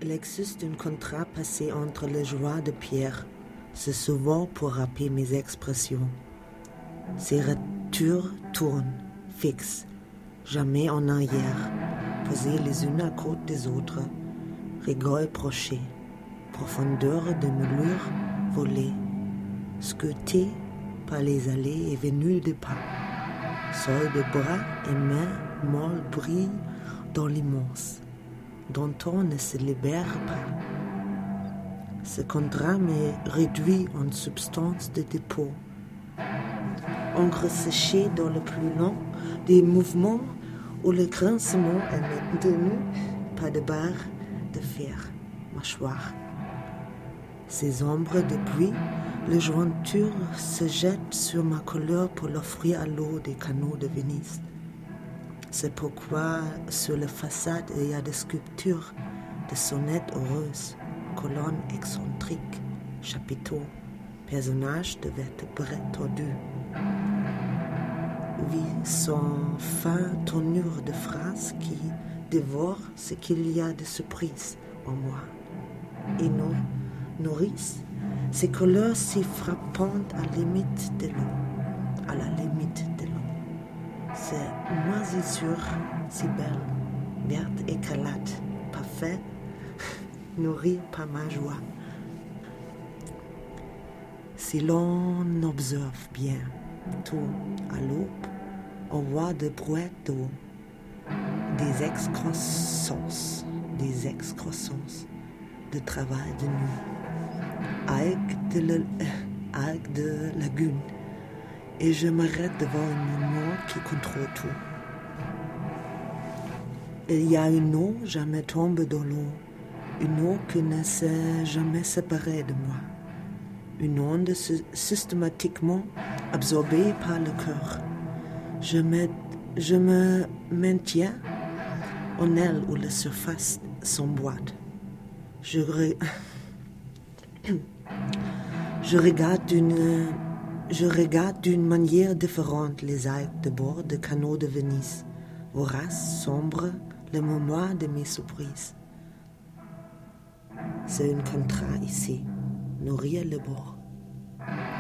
Il existe un contrat passé entre les joies de pierre, c'est souvent pour rappeler mes expressions. Ces ratures tournent, fixes, jamais en arrière, posées les unes à côté des autres, rigoles prochées, profondeur de moulures volées, scrutées par les allées et venues de pas. Sol de bras et mains molles brillent dans l'immense, dont on ne se libère pas. Ce contrat me réduit en substance de dépôt, encre séchée dans le plus long des mouvements où le grincement est maintenu par des barres de fer, mâchoire. Ces ombres de bruit, les jointures se jettent sur ma couleur pour l'offrir à l'eau des canaux de Venise. C'est pourquoi sur la façade il y a des sculptures de sonnettes heureuses, colonnes excentriques, chapiteaux, personnages de vertébrés tordus. Vie sans fin tournure de phrases qui dévorent ce qu'il y a de surprise en moi et nous nourrissent ces couleurs si frappantes à la limite de l'eau, Ces moisissures si belles, vertes écarlates, parfaites, nourries par ma joie. Si l'on observe bien tout à l'aube, on voit des brouettes d'eau, des excroissances de travail de nuit, algues de lagune, et je m'arrête devant un mouvement qui contrôle tout. Il y a une eau jamais tombée dans l'eau, une eau qui ne s'est jamais séparée de moi, une onde systématiquement absorbée par le cœur. Je me maintiens en elle où la surface s'emboîte. Je regarde d'une manière différente les algues de bord de canaux de Venise, voraces, sombres, le mémoire de mes surprises. C'est un contrat ici, nourrir le bord.